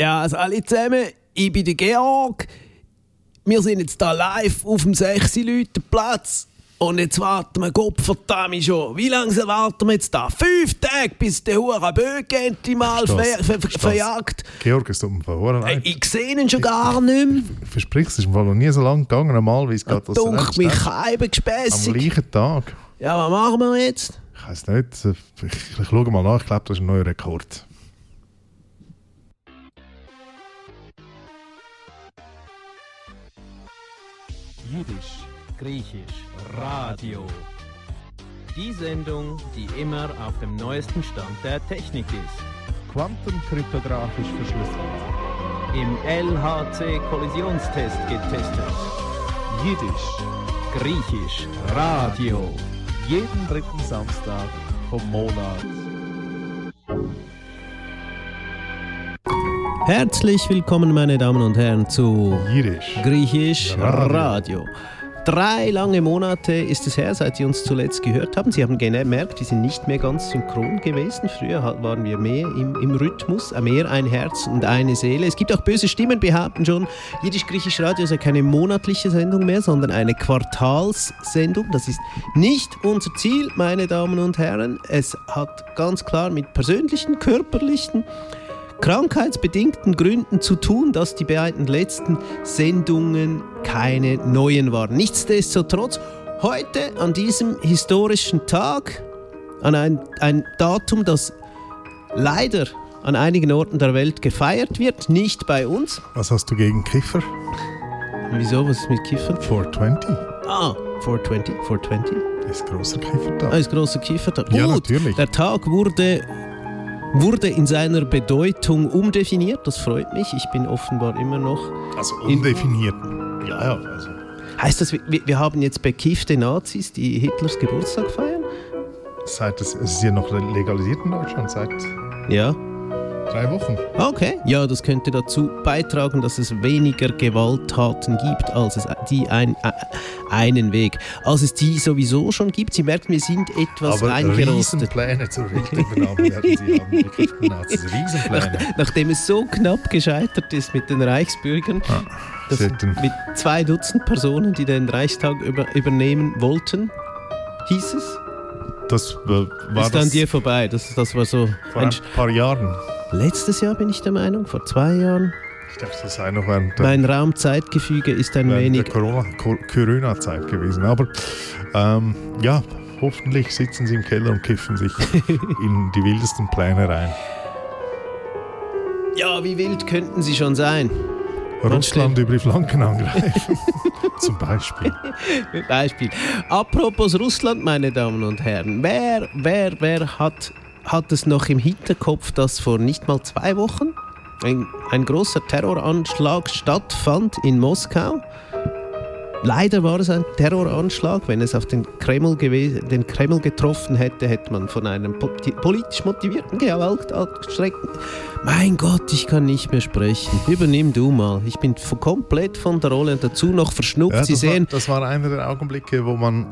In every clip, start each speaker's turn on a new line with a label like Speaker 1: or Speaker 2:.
Speaker 1: Ja, also alle zusammen, ich bin der Georg. Wir sind jetzt hier live auf dem 6-Leute-Platz. Und jetzt warten wir Gottverdammt schon. Wie lange warten wir jetzt da? 5 Tage, bis der Hurenböck endlich mal verjagt.
Speaker 2: Georg, es tut mir verloren.
Speaker 1: Ich sehe ihn schon gar nicht mehr.
Speaker 2: Versprichst du, es ist noch nie so lange gegangen, normalerweise geht das
Speaker 1: dunkelt mich gespässig.
Speaker 2: Am gleichen Tag.
Speaker 1: Ja, was machen wir jetzt?
Speaker 2: Ich weiß nicht. Ich schaue mal nach. Ich glaube, das ist ein neuer Rekord.
Speaker 3: Jiddisch, Griechisch, Radio. Die Sendung, die immer auf dem neuesten Stand der Technik ist.
Speaker 4: Quantenkryptografisch verschlüsselt.
Speaker 3: Im LHC-Kollisionstest getestet.
Speaker 4: Jiddisch,
Speaker 3: Griechisch, Radio.
Speaker 4: jeden dritten Samstag vom Monat.
Speaker 1: Herzlich willkommen, meine Damen und Herren, zu
Speaker 2: Jiddisch,
Speaker 1: Griechisch Radio. 3 lange Monate ist es her, seit Sie uns zuletzt gehört haben. Sie haben gemerkt, wir sind nicht mehr ganz synchron gewesen. Früher waren wir mehr im Rhythmus, mehr ein Herz und eine Seele. Es gibt auch böse Stimmen, behaupten schon, Jiddisch-Griechisch Radio ist ja keine monatliche Sendung mehr, sondern eine Quartalssendung. Das ist nicht unser Ziel, meine Damen und Herren. Es hat ganz klar mit persönlichen, körperlichen, krankheitsbedingten Gründen zu tun, dass die beiden letzten Sendungen keine neuen waren. Nichtsdestotrotz, heute an diesem historischen Tag, an ein Datum, das leider an einigen Orten der Welt gefeiert wird, nicht bei uns.
Speaker 2: Was hast du gegen Kiffer?
Speaker 1: Wieso, was ist mit Kiffern?
Speaker 2: 420.
Speaker 1: 420.
Speaker 2: Das ist grosser Kiffertag.
Speaker 1: Ist grosser Kiffertag.
Speaker 2: Ja,
Speaker 1: gut,
Speaker 2: natürlich.
Speaker 1: Der Tag wurde in seiner Bedeutung umdefiniert. Das freut mich. Ich bin offenbar immer noch...
Speaker 2: Also undefiniert. Ja. Also.
Speaker 1: Heißt das, wir haben jetzt bekiffte Nazis, die Hitlers Geburtstag feiern?
Speaker 2: Es ist ja noch legalisiert in Deutschland seit
Speaker 1: Ja.
Speaker 2: 3 Wochen.
Speaker 1: Okay. Ja, das könnte dazu beitragen, dass es weniger Gewalttaten gibt, als es einen Weg. Als es die sowieso schon gibt. Sie merken, wir sind etwas
Speaker 2: aber
Speaker 1: eingerostet.
Speaker 2: Riesenpläne zur Weltübernahme werden Sie haben. Bekifften Nazis. Riesenpläne.
Speaker 1: Nachdem es so knapp gescheitert ist mit den Reichsbürgern, dass mit 2 Dutzend Personen, die den Reichstag übernehmen wollten, hieß es.
Speaker 2: Das war
Speaker 1: ist an dir vorbei. Das war so
Speaker 2: vor ein paar Jahren.
Speaker 1: Letztes Jahr bin ich der Meinung, vor 2 Jahren.
Speaker 2: Ich dachte, das sei noch während
Speaker 1: mein Raumzeitgefüge ist ein wenig...
Speaker 2: der Corona-Zeit gewesen. Aber ja, hoffentlich sitzen sie im Keller und kiffen sich in die wildesten Pläne rein.
Speaker 1: Ja, wie wild könnten sie schon sein?
Speaker 2: Russland über die Flanken angreifen. Zum Beispiel.
Speaker 1: Apropos Russland, meine Damen und Herren. Wer hat es noch im Hinterkopf, dass vor nicht mal 2 Wochen ein großer Terroranschlag stattfand in Moskau? Leider war es ein Terroranschlag. Wenn es auf den Kreml getroffen hätte, hätte man von einem politisch motivierten Gewaltakt gestreckt. Mein Gott, ich kann nicht mehr sprechen. Übernimm du mal. Ich bin komplett von der Rolle und dazu noch verschnupft.
Speaker 2: Ja,
Speaker 1: Sie sehen,
Speaker 2: das war einer der Augenblicke, wo man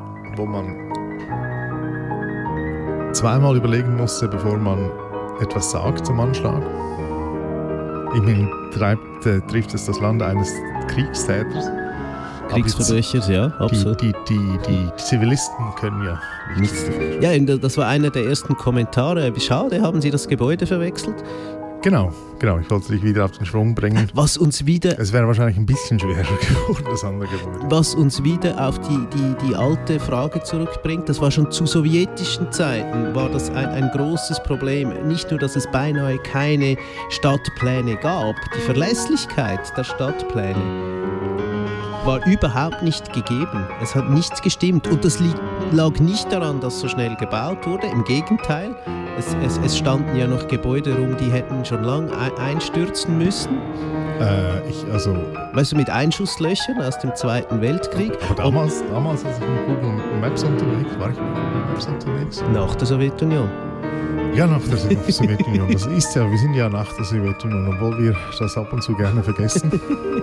Speaker 2: zweimal überlegen musste, bevor man etwas sagt zum Anschlag. Immerhin trifft es das Land eines Kriegstäters.
Speaker 1: Kriegsverbrechers, ja, absolut.
Speaker 2: Die Zivilisten können ja nichts dafür.
Speaker 1: Ja, das war einer der ersten Kommentare. Wie schade, haben Sie das Gebäude verwechselt?
Speaker 2: Genau. Ich wollte dich wieder auf den Schwung bringen. Es wäre wahrscheinlich ein bisschen schwerer geworden, das andere Gebäude.
Speaker 1: Was uns wieder auf die alte Frage zurückbringt, das war schon zu sowjetischen Zeiten, war das ein großes Problem. Nicht nur, dass es beinahe keine Stadtpläne gab, die Verlässlichkeit der Stadtpläne war überhaupt nicht gegeben. Es hat nichts gestimmt. Und das lag nicht daran, dass so schnell gebaut wurde. Im Gegenteil, es standen ja noch Gebäude rum, die hätten schon lange einstürzen müssen. Weißt du, mit Einschusslöchern aus dem Zweiten Weltkrieg.
Speaker 2: Aber damals als ich mit Google Maps unterwegs war,
Speaker 1: Nach der Sowjetunion.
Speaker 2: Ja, nach der Sowjetunion. Das ist ja, wir sind ja nach der Sowjetunion, obwohl wir das ab und zu gerne vergessen.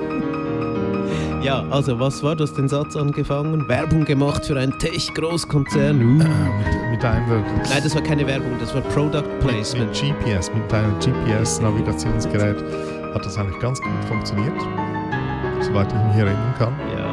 Speaker 1: Ja, also was war das, den Satz angefangen? Werbung gemacht für einen Tech-Großkonzern.
Speaker 2: Mit einer...
Speaker 1: Nein, das war keine Werbung, das war Product Placement.
Speaker 2: Mit einem GPS-Navigationsgerät hat das eigentlich ganz gut funktioniert, soweit ich mich erinnern kann.
Speaker 1: Ja.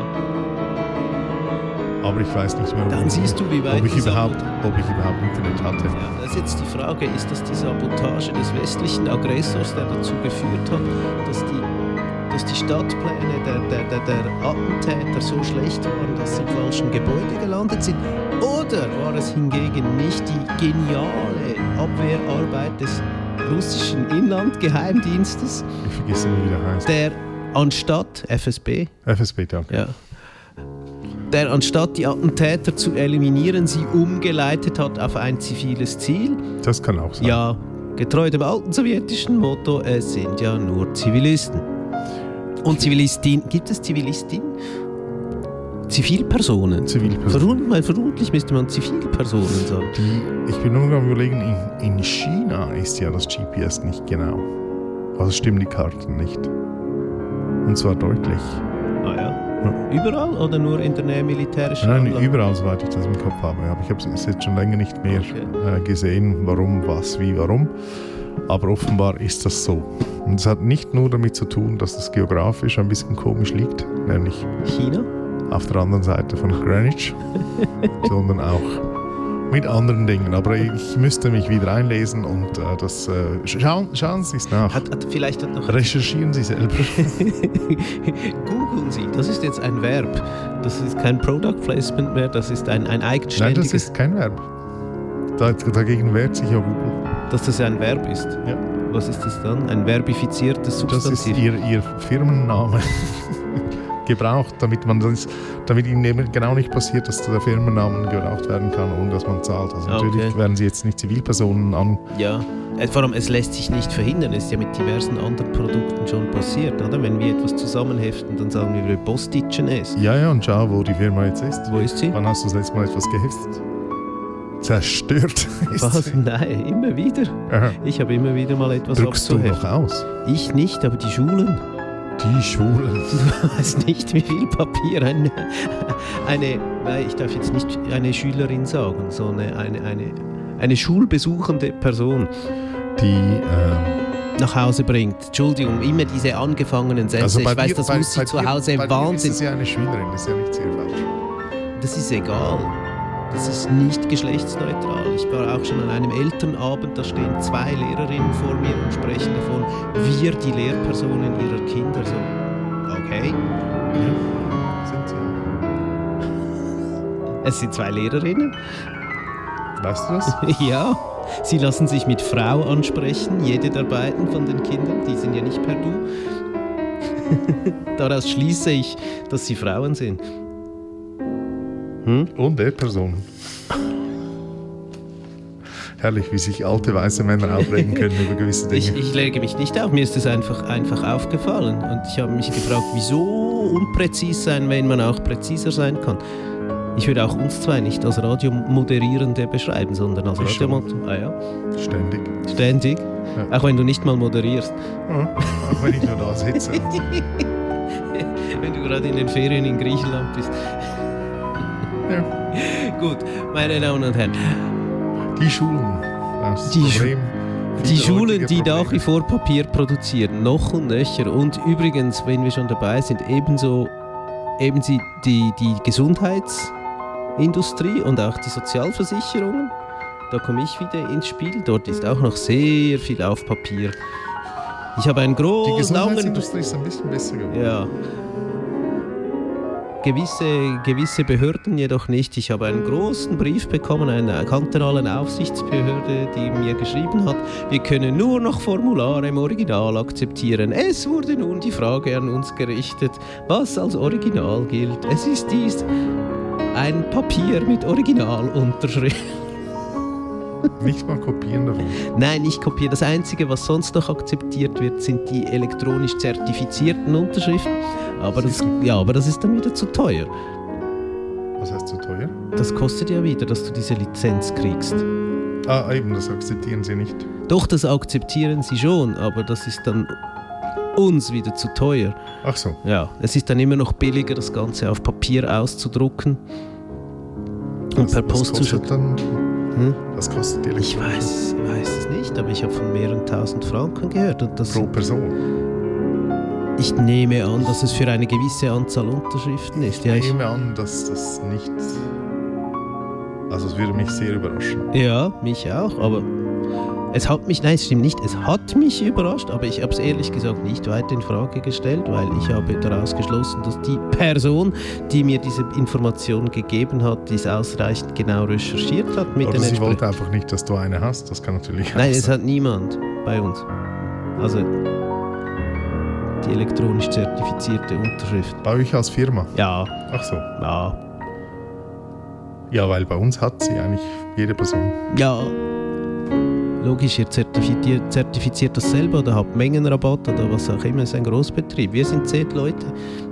Speaker 2: Aber ich weiß nicht mehr,
Speaker 1: Dann siehst du, wie weit
Speaker 2: ob ich
Speaker 1: die
Speaker 2: überhaupt Internet hatte.
Speaker 1: Ja, das ist jetzt die Frage, ist das die Sabotage des westlichen Aggressors, der dazu geführt hat, dass die Stadtpläne der Attentäter so schlecht waren, dass sie im falschen Gebäude gelandet sind? Oder war es hingegen nicht die geniale Abwehrarbeit des russischen Inlandgeheimdienstes,
Speaker 2: Ich vergesse immer, wie der heißt.
Speaker 1: der anstatt FSB,
Speaker 2: FSB, danke.
Speaker 1: ja, der anstatt die Attentäter zu eliminieren, sie umgeleitet hat auf ein ziviles Ziel?
Speaker 2: Das kann auch sein.
Speaker 1: Ja, getreu dem alten sowjetischen Motto, es sind ja nur Zivilisten. Und Zivilistin, gibt es Zivilistin? Zivilpersonen? Vermutlich müsste man Zivilpersonen sagen.
Speaker 2: Ich bin nur am überlegen, in China ist ja das GPS nicht genau. Also stimmen die Karten nicht. Und zwar deutlich.
Speaker 1: Ah ja. Überall oder nur in der Nähe militärischer
Speaker 2: Nein,
Speaker 1: Anlagen?
Speaker 2: überall, soweit ich das im Kopf habe. Aber ich habe es jetzt schon länger nicht mehr gesehen, warum, was, wie, warum. Aber offenbar ist das so. Und es hat nicht nur damit zu tun, dass es geografisch ein bisschen komisch liegt, nämlich
Speaker 1: China?
Speaker 2: auf der anderen Seite von Greenwich, sondern auch mit anderen Dingen. Aber ich müsste mich wieder einlesen und schauen Sie es nach.
Speaker 1: Vielleicht hat noch
Speaker 2: Recherchieren Sie selber.
Speaker 1: Googeln Sie, das ist jetzt ein Verb. Das ist kein Product Placement mehr, das ist ein
Speaker 2: Nein,
Speaker 1: eigenständiges...
Speaker 2: das ist kein Verb. Dagegen wehrt sich ja Google.
Speaker 1: Dass das ein Verb ist?
Speaker 2: Ja.
Speaker 1: Was ist das dann? Ein verbifiziertes
Speaker 2: Das
Speaker 1: Substantiv?
Speaker 2: ist ihr Firmenname. Gebraucht, damit ihnen eben genau nicht passiert, dass der Firmennamen gebraucht werden kann, ohne dass man zahlt. Also natürlich werden sie jetzt nicht Zivilpersonen an.
Speaker 1: Ja, vor allem es lässt sich nicht verhindern. Es ist ja mit diversen anderen Produkten schon passiert, oder? Wenn wir etwas zusammenheften, dann sagen wir postitchen es.
Speaker 2: Ja, und schau, wo die Firma jetzt ist.
Speaker 1: Wo ist sie?
Speaker 2: Wann hast du das letzte Mal etwas geheftet? Zerstört ist
Speaker 1: Was?
Speaker 2: sie.
Speaker 1: Nein, immer wieder.
Speaker 2: Aha.
Speaker 1: Ich habe immer wieder mal etwas
Speaker 2: Drückst du noch
Speaker 1: abzuheften.
Speaker 2: aus?
Speaker 1: Ich nicht, aber die Schulen.
Speaker 2: Die Schulen.
Speaker 1: Du weißt nicht, wie viel Papier ich darf jetzt nicht eine Schülerin sagen, sondern eine schulbesuchende Person
Speaker 2: Die
Speaker 1: nach Hause bringt. Entschuldigung, immer diese angefangenen Sätze.
Speaker 2: also
Speaker 1: Ich weiß, das muss sie zu Hause
Speaker 2: bei
Speaker 1: Wahnsinn.
Speaker 2: Das ist ja eine Schülerin, das ist ja nicht sehr falsch.
Speaker 1: Das ist egal. Das ist nicht geschlechtsneutral. Ich war auch schon an einem Elternabend, da stehen 2 Lehrerinnen vor mir und sprechen davon, wir, die Lehrpersonen ihrer Kinder. So, okay.
Speaker 2: Ja, sind sie.
Speaker 1: Es sind 2 Lehrerinnen.
Speaker 2: Weißt du das?
Speaker 1: Ja, sie lassen sich mit Frau ansprechen, jede der beiden von den Kindern, die sind ja nicht per Du. Daraus schließe ich, dass sie Frauen sind.
Speaker 2: Und Person. Herrlich, wie sich alte weiße Männer aufregen können über gewisse Dinge.
Speaker 1: Ich lege mich nicht auf, mir ist es einfach aufgefallen. Und ich habe mich gefragt, wieso unpräzis sein, wenn man auch präziser sein kann. Ich würde auch uns 2 nicht als Radiomoderierende beschreiben, sondern als Radiomoderierende. Ah ja.
Speaker 2: Ständig.
Speaker 1: Ständig?
Speaker 2: Ja.
Speaker 1: Auch wenn du nicht mal moderierst.
Speaker 2: Ja, auch wenn ich nur da sitze.
Speaker 1: Wenn du gerade in den Ferien in Griechenland bist.
Speaker 2: Ja.
Speaker 1: Gut, meine Damen und Herren.
Speaker 2: Die Schulen. Das
Speaker 1: Die
Speaker 2: Problem.
Speaker 1: Die
Speaker 2: Viele
Speaker 1: Schulen,
Speaker 2: heutige
Speaker 1: die nach wie
Speaker 2: Probleme.
Speaker 1: vor Papier produzieren, noch und nöcher. Und übrigens, wenn wir schon dabei sind, eben die Gesundheitsindustrie und auch die Sozialversicherungen. Da komme ich wieder ins Spiel. Dort ist auch noch sehr viel auf Papier. Ich habe einen
Speaker 2: Die
Speaker 1: großen, langen...
Speaker 2: Gesundheitsindustrie ist ein bisschen besser geworden.
Speaker 1: Ja. Gewisse Behörden jedoch nicht. Ich habe einen großen Brief bekommen, einer kantonalen Aufsichtsbehörde, die mir geschrieben hat, wir können nur noch Formulare im Original akzeptieren. Es wurde nun die Frage an uns gerichtet, was als Original gilt. Es ist dies ein Papier mit Originalunterschrift.
Speaker 2: Nicht mal kopieren davon.
Speaker 1: Nein, nicht kopieren. Das Einzige, was sonst noch akzeptiert wird, sind die elektronisch zertifizierten Unterschriften. Aber das ist dann wieder zu teuer.
Speaker 2: Was heißt zu teuer?
Speaker 1: Das kostet ja wieder, dass du diese Lizenz kriegst.
Speaker 2: Ah, eben, das akzeptieren sie nicht.
Speaker 1: Doch, das akzeptieren sie schon, aber das ist dann uns wieder zu teuer.
Speaker 2: Ach so.
Speaker 1: Ja, es ist dann immer noch billiger, das Ganze auf Papier auszudrucken und per Post zu schicken.
Speaker 2: Was kostet die
Speaker 1: Ich weiß es nicht, aber ich habe von mehreren tausend Franken gehört. Und das
Speaker 2: pro Person?
Speaker 1: Ich nehme an, dass es für eine gewisse Anzahl Unterschriften ist. Ja,
Speaker 2: Ich nehme an, dass das nicht... Also es würde mich sehr überraschen.
Speaker 1: ja, mich auch, aber es hat mich, nein, es stimmt nicht, es hat mich überrascht, aber ich habe es ehrlich gesagt nicht weiter in Frage gestellt, weil ich habe daraus geschlossen, dass die Person, die mir diese Information gegeben hat, dies ausreichend genau recherchiert hat mit
Speaker 2: Oder
Speaker 1: den
Speaker 2: sie
Speaker 1: entsprechenden...
Speaker 2: wollte einfach nicht, dass du eine hast. Das kann natürlich
Speaker 1: Nein,
Speaker 2: auch
Speaker 1: es
Speaker 2: sein.
Speaker 1: hat niemand bei uns. Also die elektronisch zertifizierte Unterschrift.
Speaker 2: Bei euch als Firma?
Speaker 1: Ja,
Speaker 2: Ach so.
Speaker 1: ja,
Speaker 2: Ja, weil bei uns hat sie eigentlich jede Person.
Speaker 1: ja. Logisch, ihr zertifiziert das selber oder habt Mengenrabatt oder was auch immer. Es ist ein Großbetrieb. Wir sind 10 Leute.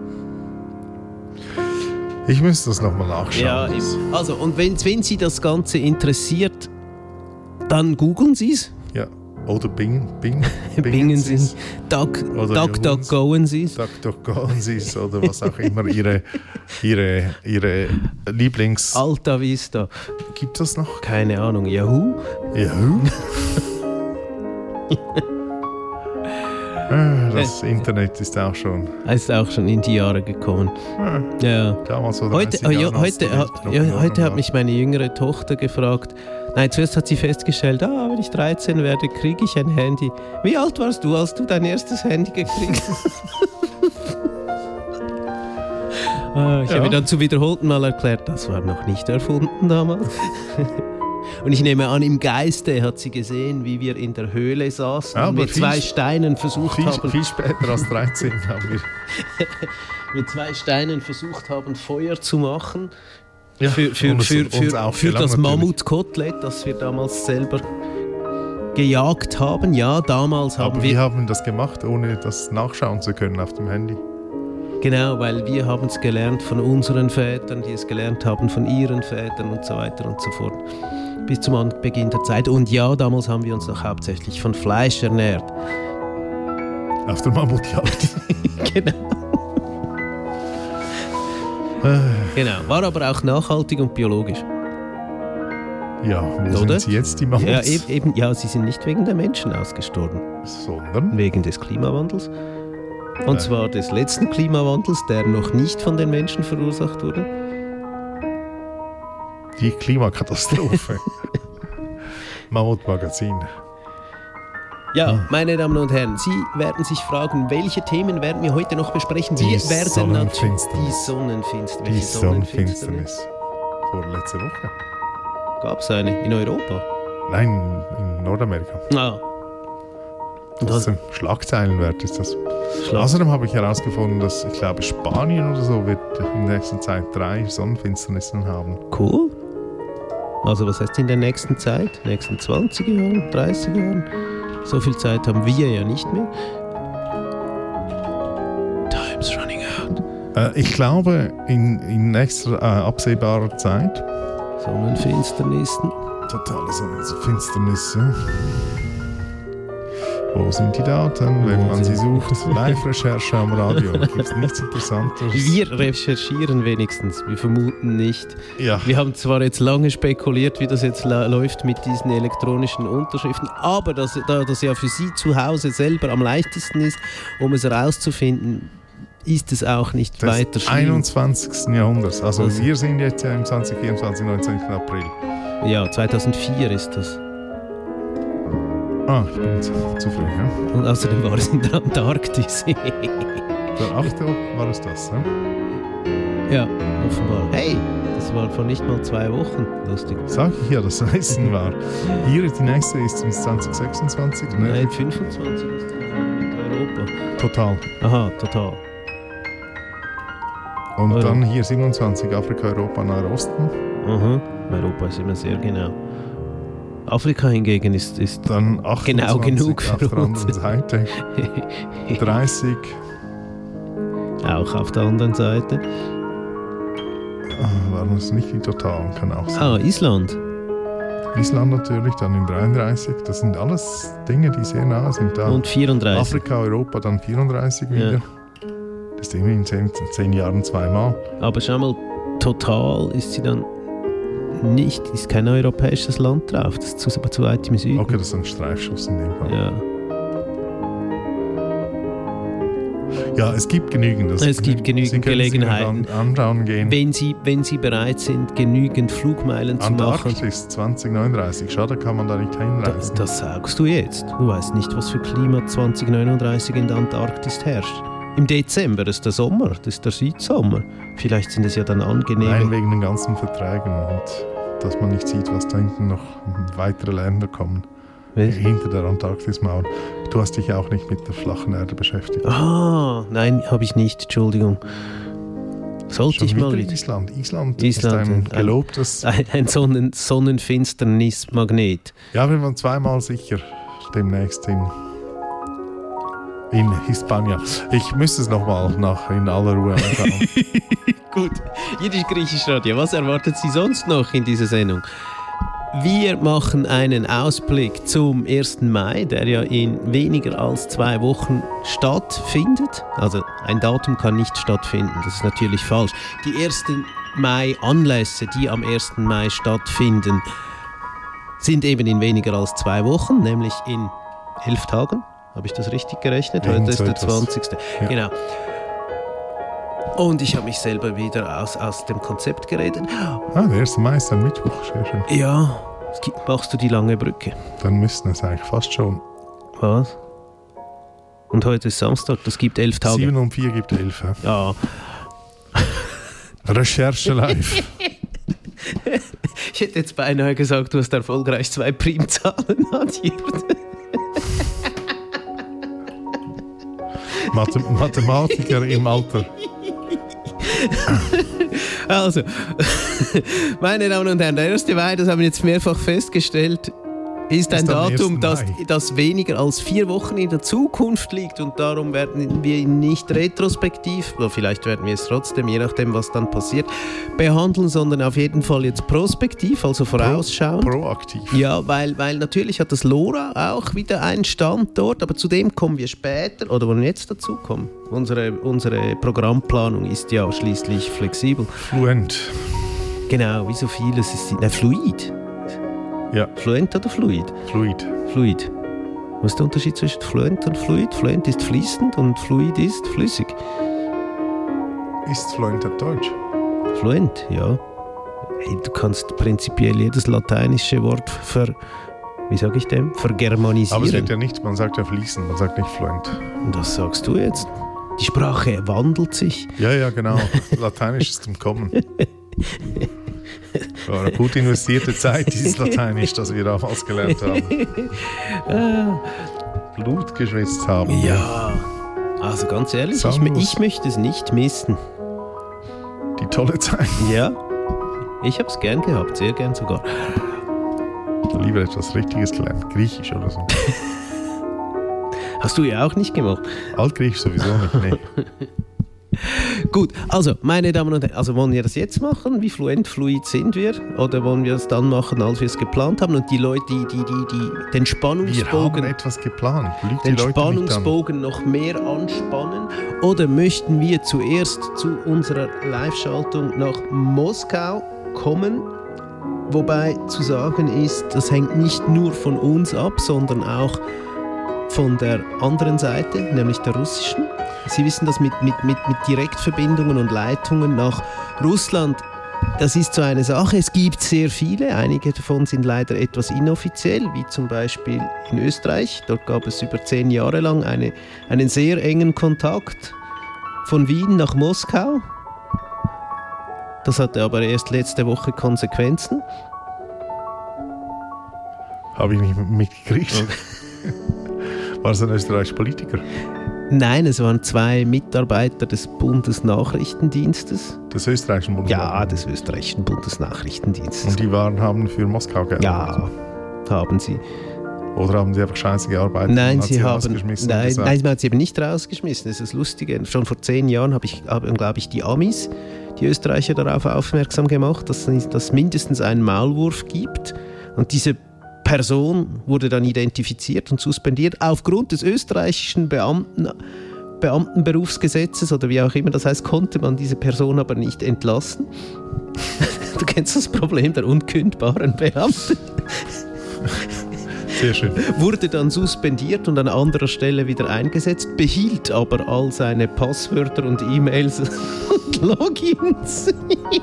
Speaker 2: Ich müsste das nochmal nachschauen.
Speaker 1: Ja, eben. Also, und wenn Sie das Ganze interessiert, dann googeln Sie es.
Speaker 2: Ja. Oder Bingen
Speaker 1: Bingen
Speaker 2: Sie es.
Speaker 1: Sie Duck,
Speaker 2: Oder
Speaker 1: Duck,
Speaker 2: Jungs.
Speaker 1: goen Sie es.
Speaker 2: DuckDuckGo Sie es oder was auch immer ihre Lieblings...
Speaker 1: Alta Vista.
Speaker 2: Gibt das noch?
Speaker 1: Keine Ahnung. Yahoo?
Speaker 2: Ja. Das Internet ist auch schon...
Speaker 1: Ist auch schon in die Jahre gekommen. Ja.
Speaker 2: Damals so
Speaker 1: Heute,
Speaker 2: 30 Jahren, als die Welt noch in
Speaker 1: heute
Speaker 2: Ordnung
Speaker 1: hat mich meine jüngere Tochter gefragt. Nein, zuerst hat sie festgestellt, wenn ich 13 werde, kriege ich ein Handy. Wie alt warst du, als du dein erstes Handy gekriegt hast? Ich habe ihr dann zum wiederholten Mal erklärt, das war noch nicht erfunden damals. Und ich nehme an, im Geiste hat sie gesehen, wie wir in der Höhle saßen
Speaker 2: Ja,
Speaker 1: und
Speaker 2: aber
Speaker 1: mit 2 Steinen versucht haben...
Speaker 2: Viel später als 13 haben wir...
Speaker 1: mit 2 Steinen versucht haben, Feuer zu machen.
Speaker 2: Ja,
Speaker 1: Für
Speaker 2: uns auch
Speaker 1: das
Speaker 2: gelang natürlich.
Speaker 1: Mammutkotelett, das wir damals selber gejagt haben. Ja, damals haben
Speaker 2: Aber
Speaker 1: wir...
Speaker 2: wir haben das gemacht, ohne das nachschauen zu können auf dem Handy.
Speaker 1: Genau, weil wir haben es gelernt von unseren Vätern, die es gelernt haben von ihren Vätern und so weiter und so fort. Bis zum Beginn der Zeit. Und ja, damals haben wir uns noch hauptsächlich von Fleisch ernährt.
Speaker 2: Auf der Mammutjagd.
Speaker 1: Genau. Genau, war aber auch nachhaltig und biologisch.
Speaker 2: Ja, wo
Speaker 1: Oder?
Speaker 2: sind sie jetzt, die Mammuts?
Speaker 1: Ja, eben, ja, sie sind nicht wegen der Menschen ausgestorben,
Speaker 2: Sondern?
Speaker 1: wegen des Klimawandels. Und zwar des letzten Klimawandels, der noch nicht von den Menschen verursacht wurde.
Speaker 2: Die Klimakatastrophe. Mammutmagazin.
Speaker 1: Ja, meine Damen und Herren, Sie werden sich fragen, welche Themen werden wir heute noch besprechen?
Speaker 2: Die
Speaker 1: Wir werden natürlich
Speaker 2: Sonnenfinsternis.
Speaker 1: die Sonnenfinsternis.
Speaker 2: Die Sonnenfinsternis. Vorletzte Woche.
Speaker 1: Gab es eine in Europa?
Speaker 2: Nein, in Nordamerika.
Speaker 1: Ah. Und
Speaker 2: Das
Speaker 1: was?
Speaker 2: ist Schlagzeilenwert ist das. Außerdem habe ich herausgefunden, dass, ich glaube, Spanien oder so wird in der nächsten Zeit 3 Sonnenfinsternissen haben.
Speaker 1: Cool. Also was heißt in der nächsten Zeit? Nächsten 20 Jahren, 30 Jahren? So viel Zeit haben wir ja nicht mehr. Time's running out.
Speaker 2: Ich glaube, in nächster absehbarer Zeit.
Speaker 1: Sonnenfinsternissen.
Speaker 2: Totale Sonnenfinsternisse. Wo sind die Daten, wenn man sie sucht? Live-Recherche am Radio. Gibt es nichts Interessanteres?
Speaker 1: Wir recherchieren wenigstens, wir vermuten nicht.
Speaker 2: Ja.
Speaker 1: Wir haben zwar jetzt lange spekuliert, wie das jetzt läuft mit diesen elektronischen Unterschriften, aber da das ja für Sie zu Hause selber am leichtesten ist, um es herauszufinden, ist es auch nicht
Speaker 2: Des
Speaker 1: weiter schlimm.
Speaker 2: 21. Jahrhunderts. Also wir sind jetzt ja im 2024, 19. April.
Speaker 1: Ja, 2004 ist das.
Speaker 2: Ah, ich bin zu früh, ja?
Speaker 1: Und außerdem war es in der Antarktis.
Speaker 2: Der 8. war es das, ne?
Speaker 1: Ja, offenbar. Hey, das war vor nicht mal 2 Wochen. Lustig.
Speaker 2: Sag ich ja, dass es Essen war. Hier, die nächste ist im 2026, ne?
Speaker 1: Nein, 25 ist das mit Europa.
Speaker 2: Total.
Speaker 1: Aha, total.
Speaker 2: Und
Speaker 1: Euro.
Speaker 2: dann hier 27, Afrika, Europa, Nahe Osten.
Speaker 1: Aha, Europa ist immer sehr genau. Afrika hingegen ist
Speaker 2: Dann 28
Speaker 1: genau genug
Speaker 2: auf
Speaker 1: für
Speaker 2: der
Speaker 1: uns.
Speaker 2: anderen Seite. 30.
Speaker 1: Auch auf der anderen Seite.
Speaker 2: Waren es nicht die Totalen, kann auch sein.
Speaker 1: Ah, Island.
Speaker 2: Island natürlich, dann in 33. Das sind alles Dinge, die sehr nah sind. Da.
Speaker 1: Und 34.
Speaker 2: Afrika, Europa, dann 34 wieder.
Speaker 1: Ja.
Speaker 2: Das ist irgendwie in 10 Jahren 2-mal.
Speaker 1: Aber schau mal, total ist sie dann nicht, ist kein europäisches Land drauf. Das ist aber zu weit im Süden.
Speaker 2: Okay, das ist ein Streifschuss in dem Fall.
Speaker 1: Ja.
Speaker 2: Ja, es gibt genügend.
Speaker 1: Es gibt genügend
Speaker 2: Sie können
Speaker 1: Gelegenheiten.
Speaker 2: sich anschauen gehen.
Speaker 1: Wenn Sie bereit sind, genügend Flugmeilen zu machen.
Speaker 2: Antarktis 2039. Schade, kann man da nicht hinreisen.
Speaker 1: Das sagst du jetzt. Du weißt nicht, was für Klima 2039 in der Antarktis herrscht. Im Dezember ist der Sommer, das ist der Südsommer. Vielleicht sind es ja dann angenehme...
Speaker 2: Nein, wegen den ganzen Verträgen und dass man nicht sieht, was da hinten noch weitere Länder kommen. Hinter der Antarktismauer. Du hast dich auch nicht mit der flachen Erde beschäftigt.
Speaker 1: Ah, nein, habe ich nicht, Entschuldigung. Sollte
Speaker 2: Schon
Speaker 1: ich mal
Speaker 2: wieder
Speaker 1: wieder.
Speaker 2: Island ist ein gelobtes...
Speaker 1: Ein Sonnenfinsternismagnet.
Speaker 2: Ja, wir waren zweimal sicher demnächst in Hispania. Ich müsste es nochmal in aller Ruhe anschauen.
Speaker 1: Gut, Jiddisch-Griechisch Radio, was erwartet Sie sonst noch in dieser Sendung? Wir machen einen Ausblick zum 1. Mai, der ja in weniger als 2 Wochen stattfindet. Also ein Datum kann nicht stattfinden, das ist natürlich falsch. Die 1. Mai-Anlässe, die am 1. Mai stattfinden, sind eben in weniger als 2 Wochen, nämlich in 11 Tagen. Habe ich das richtig gerechnet? Heute ist der 20. Ja. Genau. Und ich habe mich selber wieder aus dem Konzept geredet.
Speaker 2: Ah, der 1. Mai ist ein Mittwoch, sehr schön.
Speaker 1: Ja, machst du die lange Brücke?
Speaker 2: Dann müssten es eigentlich fast schon.
Speaker 1: Was? Und heute ist Samstag, das gibt 11 Tage.
Speaker 2: 7 und 4 gibt 11.
Speaker 1: Ja.
Speaker 2: Recherche live.
Speaker 1: Ich hätte jetzt beinahe gesagt, du hast erfolgreich 2 Primzahlen addiert.
Speaker 2: Mathematiker im Alter.
Speaker 1: Also, meine Damen und Herren, der 1. Mai, das haben wir jetzt mehrfach festgestellt, ist ein Datum, das weniger als 4 Wochen in der Zukunft liegt und darum werden wir ihn nicht retrospektiv, oder vielleicht werden wir es trotzdem, je nachdem was dann passiert, behandeln, sondern auf jeden Fall jetzt prospektiv, also vorausschauend.
Speaker 2: Proaktiv.
Speaker 1: Ja, weil natürlich hat das LoRa auch wieder einen Standort, aber zu dem kommen wir später, oder wollen wir jetzt dazu kommen? Unsere Programmplanung ist ja schließlich flexibel.
Speaker 2: Fluent.
Speaker 1: Genau, wie so vieles ist fluid.
Speaker 2: Ja.
Speaker 1: Fluent oder fluid?
Speaker 2: Fluid.
Speaker 1: Fluid. Was ist der Unterschied zwischen fluent und fluid? Fluent ist fließend und fluid ist flüssig.
Speaker 2: Ist fluent Deutsch?
Speaker 1: Fluent, ja. Hey, du kannst prinzipiell jedes lateinische Wort vergermanisieren.
Speaker 2: Aber es wird ja nicht, man sagt ja fließend, man sagt nicht fluent.
Speaker 1: Und was sagst du jetzt? Die Sprache wandelt sich.
Speaker 2: Ja, genau. Lateinisch ist im Kommen. War eine gut investierte Zeit, dieses Lateinisch, das wir damals gelernt haben. Blut geschwitzt haben.
Speaker 1: Ja, also ganz ehrlich, ich möchte es nicht missen.
Speaker 2: Die tolle Zeit.
Speaker 1: Ja, ich habe es gern gehabt, sehr gern sogar.
Speaker 2: Lieber etwas Richtiges gelernt, Griechisch oder so.
Speaker 1: Hast du ja auch nicht gemacht.
Speaker 2: Altgriechisch sowieso nicht, nee.
Speaker 1: Gut, also meine Damen und Herren, also wollen wir das jetzt machen? Wie fluid sind wir? Oder wollen wir es dann machen, als wir es geplant haben? Und die Leute, die den Spannungsbogen...
Speaker 2: Wir haben etwas geplant.
Speaker 1: Den Spannungsbogen noch mehr anspannen? Oder möchten wir zuerst zu unserer Live-Schaltung nach Moskau kommen? Wobei zu sagen ist, das hängt nicht nur von uns ab, sondern auch von der anderen Seite, nämlich der russischen. Sie wissen, dass mit Direktverbindungen und Leitungen nach Russland, das ist so eine Sache. Es gibt sehr viele, einige davon sind leider etwas inoffiziell, wie zum Beispiel in Österreich. Dort gab es über 10 Jahre lang einen sehr engen Kontakt von Wien nach Moskau. Das hatte aber erst letzte Woche Konsequenzen.
Speaker 2: Habe ich nicht mitgekriegt. War es ein österreichischer Politiker?
Speaker 1: Nein, es waren 2 Mitarbeiter des Bundesnachrichtendienstes.
Speaker 2: Des österreichischen Bundesnachrichtendienstes?
Speaker 1: Ja, des österreichischen Bundesnachrichtendienstes.
Speaker 2: Und die haben für Moskau gearbeitet?
Speaker 1: Ja, haben sie.
Speaker 2: Oder haben sie einfach scheiße gearbeitet?
Speaker 1: Nein,
Speaker 2: man
Speaker 1: hat sie eben nicht rausgeschmissen. Das ist das Lustige. Schon vor 10 Jahren haben, glaube ich, die Amis, die Österreicher, darauf aufmerksam gemacht, dass es mindestens einen Maulwurf gibt. Und diese Person wurde dann identifiziert und suspendiert aufgrund des österreichischen Beamtenberufsgesetzes oder wie auch immer das heißt, konnte man diese Person aber nicht entlassen. Du kennst das Problem der unkündbaren Beamten.
Speaker 2: Sehr schön.
Speaker 1: Wurde dann suspendiert und an anderer Stelle wieder eingesetzt, behielt aber all seine Passwörter und E-Mails und Logins.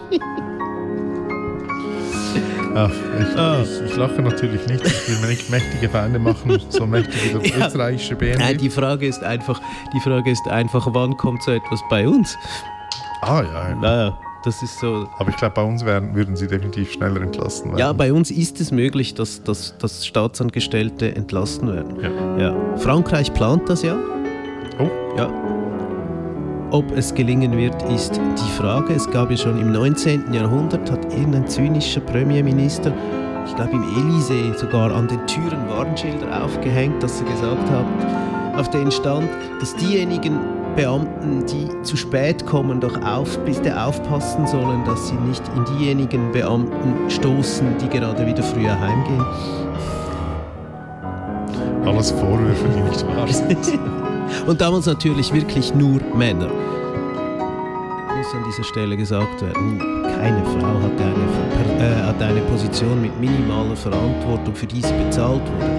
Speaker 2: Ich lache natürlich nicht, ich will mir nicht mächtige Feinde machen, so mächtig wie der österreichische BMW.
Speaker 1: Die Frage ist einfach, wann kommt so etwas bei uns?
Speaker 2: Ja.
Speaker 1: Naja, das ist so.
Speaker 2: Aber ich glaube, bei uns würden sie definitiv schneller entlassen werden.
Speaker 1: Ja, bei uns ist es möglich, dass Staatsangestellte entlassen werden. Ja. Frankreich plant das ja.
Speaker 2: Oh.
Speaker 1: Ja. Ob es gelingen wird, ist die Frage. Es gab ja schon im 19. Jahrhundert, hat irgendein zynischer Premierminister, ich glaube im Élysée, sogar an den Türen Warnschilder aufgehängt, dass er gesagt hat, auf denen stand, dass diejenigen Beamten, die zu spät kommen, doch bitte aufpassen sollen, dass sie nicht in diejenigen Beamten stoßen, die gerade wieder früher heimgehen.
Speaker 2: Alles Vorwürfe, die nicht wahr sind.
Speaker 1: Und damals natürlich wirklich nur Männer. Muss an dieser Stelle gesagt werden, keine Frau hatte eine Position mit minimaler Verantwortung, für die sie bezahlt wurde.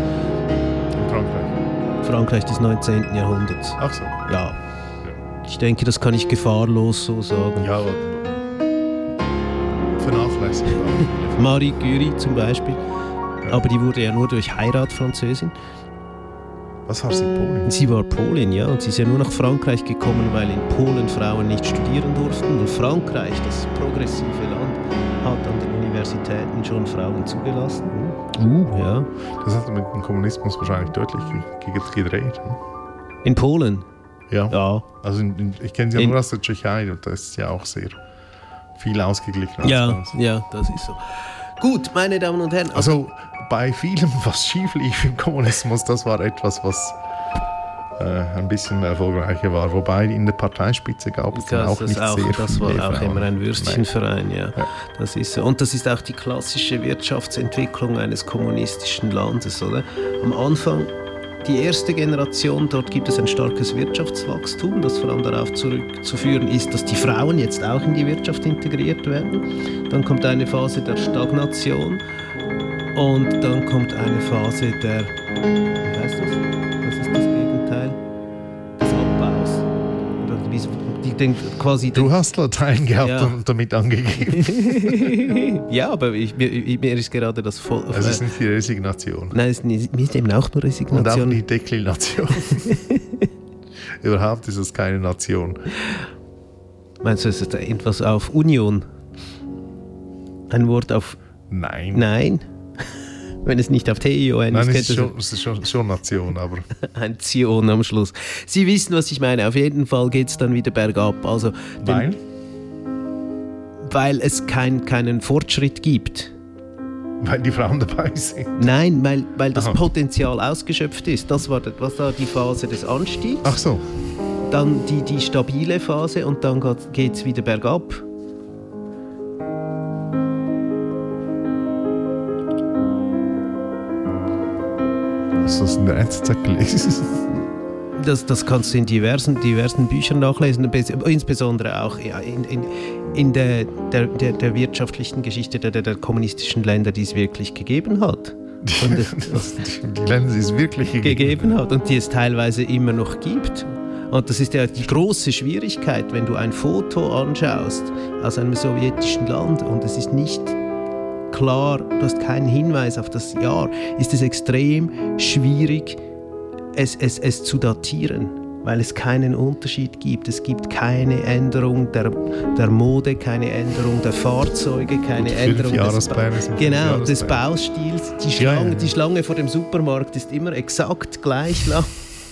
Speaker 2: In
Speaker 1: Frankreich des 19. Jahrhunderts.
Speaker 2: Ach so.
Speaker 1: Ja. Ich denke, das kann ich gefahrlos so sagen.
Speaker 2: Ja, aber vernachlässigt.
Speaker 1: Marie Curie zum Beispiel. Ja. Aber die wurde ja nur durch Heirat Französin.
Speaker 2: Was war sie, Polin?
Speaker 1: Sie war Polin, ja. Und sie ist ja nur nach Frankreich gekommen, weil in Polen Frauen nicht studieren durften. Und Frankreich, das progressive Land, hat an den Universitäten schon Frauen zugelassen. Ja.
Speaker 2: Das hat mit dem Kommunismus wahrscheinlich deutlich gedreht. Ne?
Speaker 1: In Polen?
Speaker 2: Ja. Also ich kenne sie ja nur aus der Tschechei und da ist ja auch sehr viel ausgeglichen.
Speaker 1: Ja, das ist so. Gut, meine Damen und Herren.
Speaker 2: Also bei vielem, was schief lief im Kommunismus, das war etwas, was ein bisschen erfolgreicher war. Wobei in der Parteispitze gab es dann auch nicht sehr viele
Speaker 1: Das war auch
Speaker 2: Frauen.
Speaker 1: immer ein Würstchenverein, ja. Das ist so. Und das ist auch die klassische Wirtschaftsentwicklung eines kommunistischen Landes, oder? Am Anfang, die erste Generation, dort gibt es ein starkes Wirtschaftswachstum, das vor allem darauf zurückzuführen ist, dass die Frauen jetzt auch in die Wirtschaft integriert werden. Dann kommt eine Phase der Stagnation und dann kommt eine Phase der, wie heißt das? Was ist das Gegenteil? Des Abbaus.
Speaker 2: Du hast Latein gehabt und damit angegeben.
Speaker 1: Ja, aber mir ist gerade das voll.
Speaker 2: Es ist nicht die Resignation.
Speaker 1: Nein, mir ist eben auch nur Resignation.
Speaker 2: Und auch die Deklination. Überhaupt ist es keine Nation.
Speaker 1: Meinst du, es ist etwas auf Union? Ein Wort auf... Nein? Wenn es nicht auf TION ist.
Speaker 2: Nein, es ist schon Nation, aber...
Speaker 1: Ein Zion am Schluss. Sie wissen, was ich meine. Auf jeden Fall geht es dann wieder bergab. Also, weil es keinen Fortschritt gibt.
Speaker 2: Weil die Frauen dabei sind?
Speaker 1: Nein, weil das Potenzial ausgeschöpft ist. Das war die Phase des Anstiegs.
Speaker 2: Ach so.
Speaker 1: Dann die stabile Phase und dann geht es wieder bergab.
Speaker 2: Hast du das in der NZZ gelesen?
Speaker 1: Das kannst du in diversen Büchern nachlesen, insbesondere auch in der wirtschaftlichen Geschichte der kommunistischen Länder, die es wirklich gegeben hat.
Speaker 2: Die Länder, die es wirklich gegeben
Speaker 1: hat und die es teilweise immer noch gibt. Und das ist ja die große Schwierigkeit, wenn du ein Foto anschaust aus einem sowjetischen Land und es ist nicht klar, du hast keinen Hinweis auf das Jahr, ist es extrem schwierig, es zu datieren, weil es keinen Unterschied gibt. Es gibt keine Änderung der Mode, keine Änderung der Fahrzeuge, keine Änderung des Baustils. Die Schlange vor dem Supermarkt ist immer exakt gleich lang.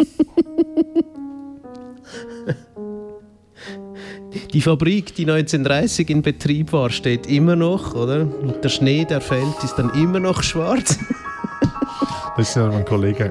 Speaker 1: Die Fabrik, die 1930 in Betrieb war, steht immer noch, oder? Und der Schnee, der fällt, ist dann immer noch schwarz.
Speaker 2: Das ist ja mein Kollege.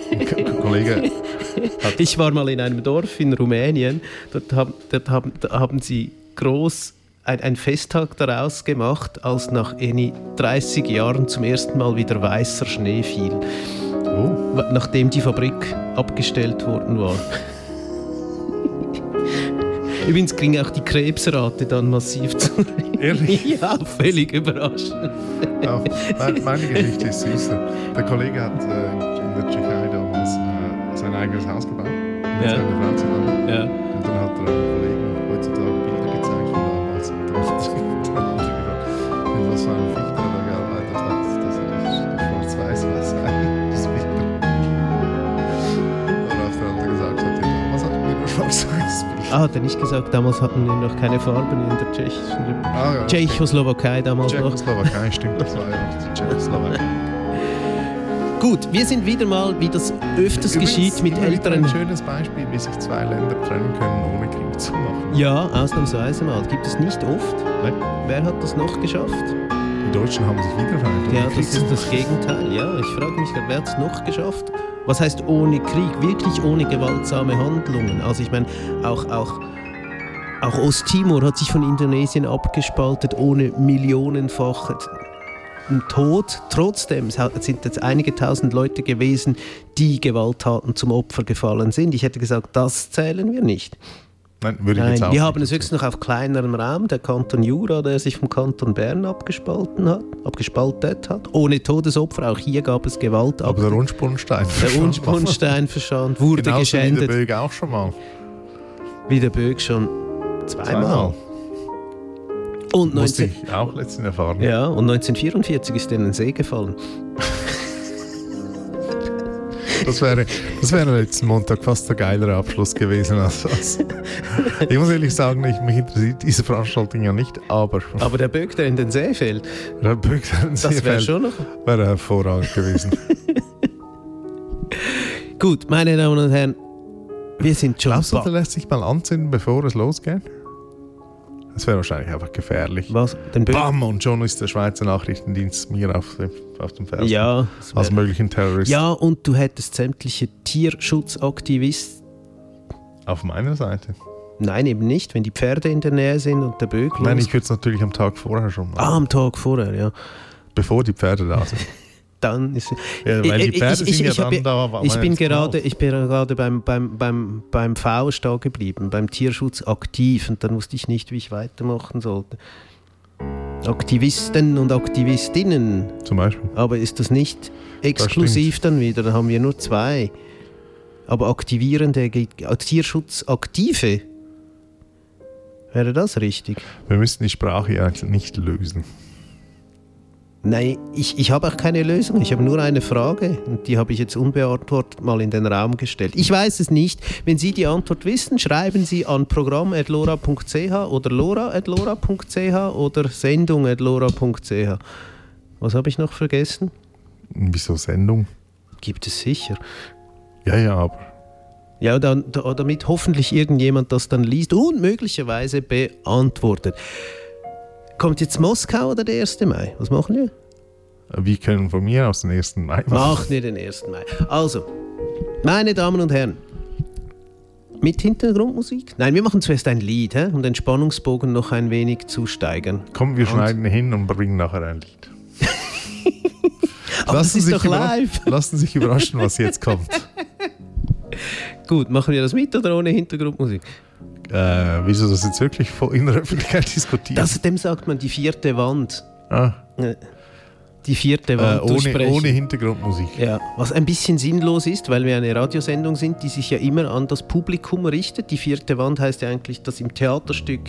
Speaker 1: Ich war mal in einem Dorf in Rumänien. Dort haben sie groß ein Festtag daraus gemacht, als nach 30 Jahren zum ersten Mal wieder weißer Schnee fiel. Oh. Nachdem die Fabrik abgestellt worden war. Übrigens ging auch die Krebsrate dann massiv zurück.
Speaker 2: Ehrlich?
Speaker 1: Ja, völlig überraschend.
Speaker 2: Ja, meine Geschichte ist süßer. Der Kollege hat in der Tschechei damals sein eigenes Haus gebaut, mit seiner Frau zusammen.
Speaker 1: Ja.
Speaker 2: Und dann hat er einem Kollegen heutzutage Bilder gezeigt von damals. Und dann hat er gefragt, mit was für einem Filter er da gearbeitet hat, dass er das schwarz-weiß das Bilder. Worauf der andere gesagt hat, ja, damals hatten wir nur schwarz-weiß Bilder.
Speaker 1: Hat er nicht gesagt, damals hatten wir noch keine Farben in der Tschechoslowakei damals noch.
Speaker 2: Tschechoslowakei, stimmt, das war ja noch die Tschechoslowakei.
Speaker 1: Gut, wir sind wieder mal, wie das öfters geschieht, mit älteren...
Speaker 2: Ein schönes Beispiel, wie sich zwei Länder trennen können, ohne Krieg zu machen.
Speaker 1: Ja, ausnahmsweise mal. Gibt es nicht oft.
Speaker 2: Nein.
Speaker 1: Wer hat das noch geschafft?
Speaker 2: Die Deutschen haben sich wieder vereint.
Speaker 1: Ja, das ist das Gegenteil. Ja, ich frage mich, wer hat es noch geschafft? Was heißt ohne Krieg? Wirklich ohne gewaltsame Handlungen. Also ich meine, auch Osttimor hat sich von Indonesien abgespaltet, ohne millionenfachen Tod. Trotzdem sind jetzt einige tausend Leute gewesen, die Gewalttaten zum Opfer gefallen sind. Ich hätte gesagt, das zählen wir nicht.
Speaker 2: Nein, würde ich jetzt auch
Speaker 1: wir
Speaker 2: nicht
Speaker 1: haben es höchstens noch auf kleinerem Raum, der Kanton Jura, der sich vom Kanton Bern abgespaltet hat. Ohne Todesopfer, auch hier gab es Gewalt.
Speaker 2: Aber der Unspunnstein
Speaker 1: verschand, wurde
Speaker 2: genauso
Speaker 1: geschändet.
Speaker 2: Wie der Böge auch schon mal.
Speaker 1: Wie der Böge schon zweimal. Und
Speaker 2: musste ich auch letztens erfahren.
Speaker 1: Ja, und 1944 ist er in den See gefallen.
Speaker 2: Das wäre letzten Montag fast ein geiler Abschluss gewesen. Ich muss ehrlich sagen, mich interessiert diese Veranstaltung ja nicht, aber
Speaker 1: der Böck, der in den See fällt,
Speaker 2: das
Speaker 1: wäre schon noch...
Speaker 2: Wäre hervorragend gewesen.
Speaker 1: Gut, meine Damen und Herren, wir sind schon...
Speaker 2: Glaubst du, der lässt sich mal anzünden, bevor es losgeht? Das wäre wahrscheinlich einfach gefährlich.
Speaker 1: Was? Den
Speaker 2: Bam! Und schon ist der Schweizer Nachrichtendienst mir auf dem Fersen.
Speaker 1: Ja.
Speaker 2: Als möglichen Terroristen.
Speaker 1: Ja, und du hättest sämtliche Tierschutzaktivisten...
Speaker 2: Auf meiner Seite?
Speaker 1: Nein, eben nicht, wenn die Pferde in der Nähe sind und der Bögel...
Speaker 2: Nein, ich würde es natürlich am Tag vorher schon machen.
Speaker 1: Am Tag vorher, ja.
Speaker 2: Bevor die Pferde da sind.
Speaker 1: Dann ist
Speaker 2: ja, weil die Pferde sind ja dann da.
Speaker 1: Ich bin gerade beim V stehen geblieben, beim Tierschutz aktiv, und dann wusste ich nicht, wie ich weitermachen sollte. Aktivisten und Aktivistinnen.
Speaker 2: Zum Beispiel.
Speaker 1: Aber ist das nicht exklusiv dann wieder? Dann haben wir nur zwei. Aber aktivierende, Tierschutzaktive. Wäre das richtig?
Speaker 2: Wir müssen die Sprache ja nicht lösen.
Speaker 1: Nein, ich habe auch keine Lösung. Ich habe nur eine Frage und die habe ich jetzt unbeantwortet mal in den Raum gestellt. Ich weiß es nicht. Wenn Sie die Antwort wissen, schreiben Sie an programm@lora.ch oder lora@lora.ch oder sendung@lora.ch. Was habe ich noch vergessen?
Speaker 2: Wieso Sendung?
Speaker 1: Gibt es sicher.
Speaker 2: Ja, aber...
Speaker 1: Ja, damit hoffentlich irgendjemand das dann liest und möglicherweise beantwortet. Kommt jetzt Moskau oder der 1. Mai? Was machen wir?
Speaker 2: Wir können von mir aus den 1. Mai machen.
Speaker 1: Mach nicht den 1. Mai. Also, meine Damen und Herren, mit Hintergrundmusik? Nein, wir machen zuerst ein Lied, um den Spannungsbogen noch ein wenig zu steigern.
Speaker 2: Komm, wir schneiden hin und bringen nachher ein Lied.
Speaker 1: Aber das ist doch live.
Speaker 2: Lassen Sie sich überraschen, was jetzt kommt.
Speaker 1: Gut, machen wir das mit oder ohne Hintergrundmusik?
Speaker 2: Wieso das jetzt wirklich in der Öffentlichkeit diskutiert?
Speaker 1: Dem sagt man die vierte Wand.
Speaker 2: Ah.
Speaker 1: Die vierte Wand
Speaker 2: ohne Hintergrundmusik.
Speaker 1: Ja, was ein bisschen sinnlos ist, weil wir eine Radiosendung sind, die sich ja immer an das Publikum richtet. Die vierte Wand heißt ja eigentlich, dass im Theaterstück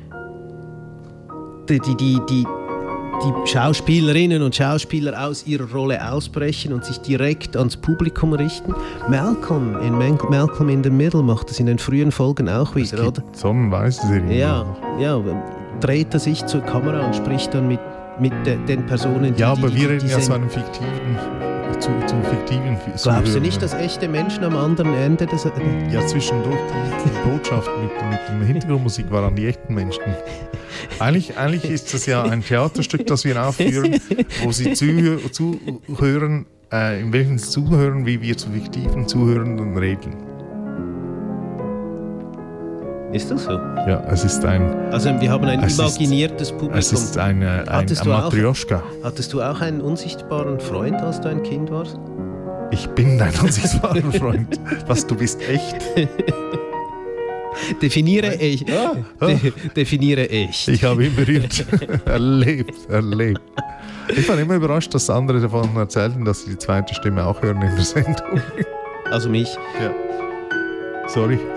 Speaker 1: die Schauspielerinnen und Schauspieler aus ihrer Rolle ausbrechen und sich direkt ans Publikum richten. Malcolm in the Middle macht das in den frühen Folgen auch wieder, oder?
Speaker 2: Sonnenweiße Serie.
Speaker 1: Ja, dreht er sich zur Kamera und spricht dann mit den Personen, die...
Speaker 2: Ja, aber wir reden ja zu einem fiktiven
Speaker 1: Glaubst du nicht, dass echte Menschen am anderen Ende des...
Speaker 2: Ja, zwischendurch die Botschaft mit der Hintergrundmusik waren die echten Menschen. Eigentlich ist das ja ein Theaterstück, das wir aufführen, wo sie zuhören, in welchem sie zuhören, wie wir zu fiktiven Zuhörenden reden.
Speaker 1: Ist das so?
Speaker 2: Ja, es ist
Speaker 1: Also wir haben ein imaginiertes Publikum.
Speaker 2: Es ist ein Matrioschka.
Speaker 1: Hattest du auch einen unsichtbaren Freund, als du ein Kind warst?
Speaker 2: Ich bin dein unsichtbarer Freund. Was, du bist echt?
Speaker 1: Definiere ich. Definiere ich.
Speaker 2: Ich habe ihn berührt. erlebt. Ich war immer überrascht, dass andere davon erzählten, dass sie die zweite Stimme auch hören in der Sendung.
Speaker 1: Also mich.
Speaker 2: Ja. Sorry.